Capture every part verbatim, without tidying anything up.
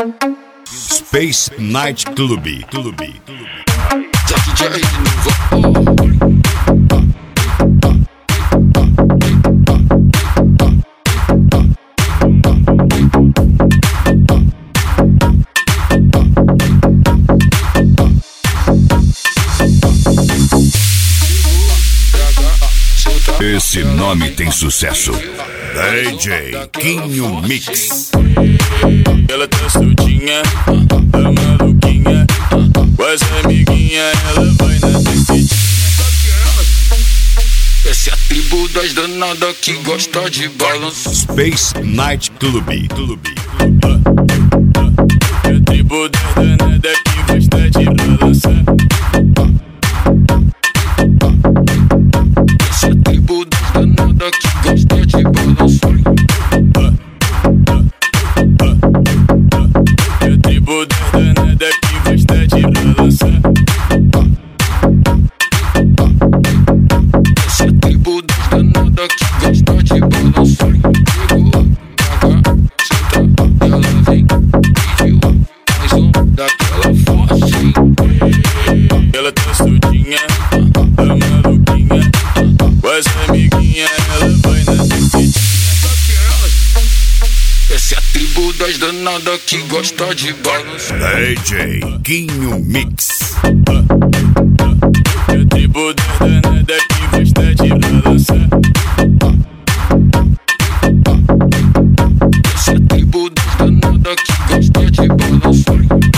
Space Night Club. Club. Esse nome tem sucesso. D J Quinho Mix. Ela tá soltinha, tá maluquinha, com as amiguinhas ela vai na descidinha. Essa é a tribo das danadas que gosta de balanço. Space Night Club. Club. É a tribo das danadas que gosta de balançar. Essa é a tribo das danadas que gosta de balançar. É a tribo das danadas que gosta de balançar. Essa é a tribo das danadas que gosta de balançar. Pegou, caga, senta, ela vem, pediu mais um daquela forte. Ela tá soltinha, tá maluquinha, com as amiguinhas ela vai na descidinha. Essa é a tribo das danadas que gosta de balançar. D J Quinho Mix. É a tribo das danadas que gosta de balançar. Essa é a tribo das danadas que gosta de balançar.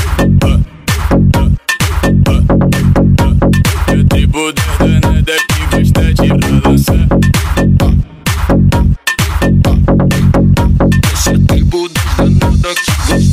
É a tribo das danadas que gosta de balançar. Essa é a tribo das danadas que gosta